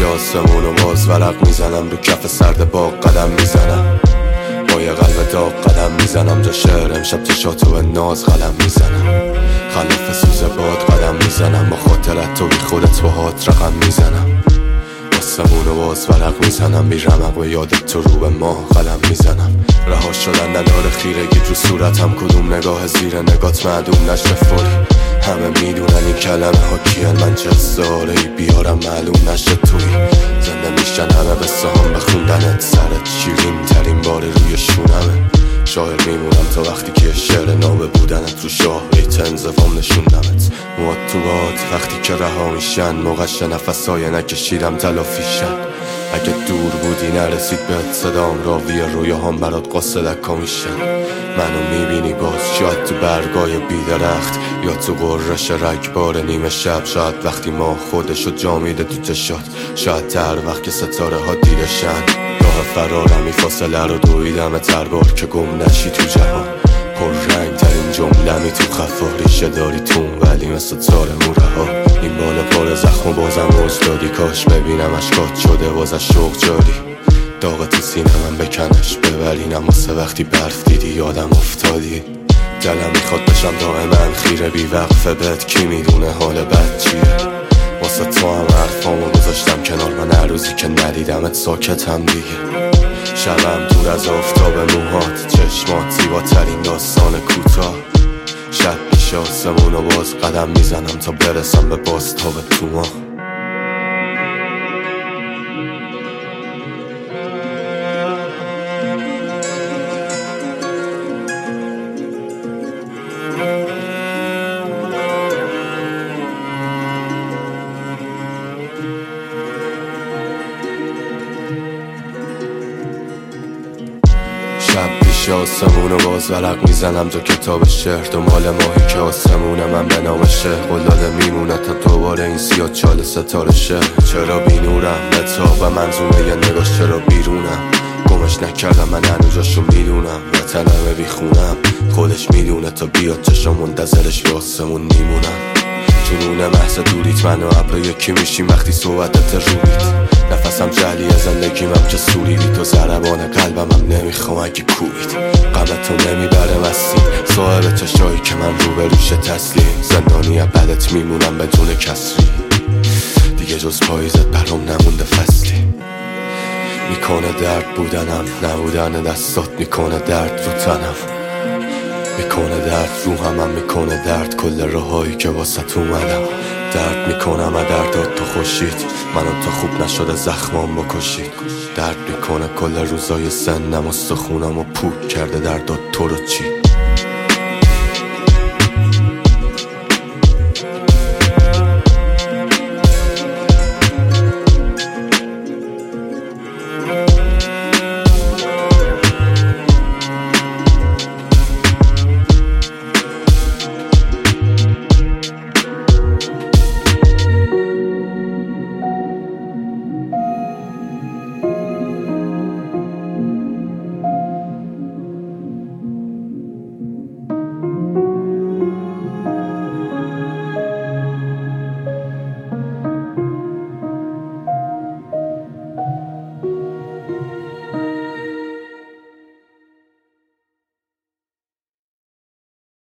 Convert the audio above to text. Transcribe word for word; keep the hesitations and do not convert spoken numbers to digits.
آسمون و باز ورق میزنم، رو کف سرد باغ قدم میزنم، با یه قلب داغ قدم میزنم، جا شعر امشب چشاتو به ناز قلم میزنم، خلف سوز باد قدم میزنم، با خاطرت تو بی خودت با هات رقم میزنم، آسمون و باز ورق میزنم، بی رمق و یادت تو رو به ماه قلم میزنم، رها شدن نداره خیرگی رو صورتم، کدوم نگاه زیر نگات معدوم نشه فوری، همه میدونن این کلمه ها کیان، من چه ساره ای بیارم معلوم نشه توی زنده میشن همه قصه هم بخوندنت، سرت شیرین ترین بار روی شونمه، شاعر میمونم تا وقتی که شعر نامه بودنت رو شاه بیت انزفام نشوندمت، موات تو باد وقتی که رها میشن، موقعش نفسای نکشیدم تلافیشن، اگه دور بودی نرسید بهت صدام، راوی رویاهام برات قاصدکا میشن، منو میبینی باز شاید تو برگای بیدرخت، یا تو قررش رگبار نیمه شب، شاید وقتی ما خودشو جا میده تو چشات، شاید تر وقت که ستاره ها دیدشن، راه فرارمی فاصله رو دویدم تربار که گم نشی تو جهان، پر رنگ ترین جملمی تو خفا، ریشه داری تون ولی مثل تار موره ها، این بالا پر زخم و بازم اجدادی، کاش ببینم اشکات شده واسه شوق جاری، داغ تو سینه من بکنش ببرینم، واسه وقتی برف دیدی یادم افتادی، دلم میخواد بشم دائما خیره بی وقفه بهت، کی میدونه حال بد چیه، واسه تو هم حرفامو گذاشتم کنار، من هر روزی که ندیدمت ساکتم دیگه، شبم دور از آفتاب موهات، چشمات زیباترین داستان کوتاه، شب پیش آسمون و باز قدم میزنم تا برسم به بازتاب تو ماه. شب پیش آسمون و باز ورق میزنم، تو کتاب شعر دنبال ماهی که آسمون من به نام شه، قلاده میمونه تا دوباره این سیاه چال ستاره شه، چرا بی نورم بتاب و منظومه یه نگاش چرا بیرونم، گمش نکردم من هنوزاشو میدونم، وطنمه بی خونم خودش میدونه، تا بیاد چشم منتظرش به آسمون میمونم، جنون محض دوریت من و ابر یکی میشیم وقتی صحبتت رویت، نفسم جلیه زندگیم که سوری بی تو ضربان قلبم هم نمیخوام اگه کوبید، غمتو نمیبره مستی صاحب چشایی که من رو به روش تسلیم، زندانی بدت میمونم بدون کسری، دیگه جز پاییزت برام نمونده فصلی، میکنه درد بودنم نبودن دستات، میکنه درد رو تنم، میکنه درد رو همم، میکنه درد کل راهایی که واسه اومدم، درد میکنم و دردات تو خوشید، منو تا خوب نشده زخمام بکشید، درد میکنه کل روزای سنم، استخونم و پوک کرده دردات تو رو چید.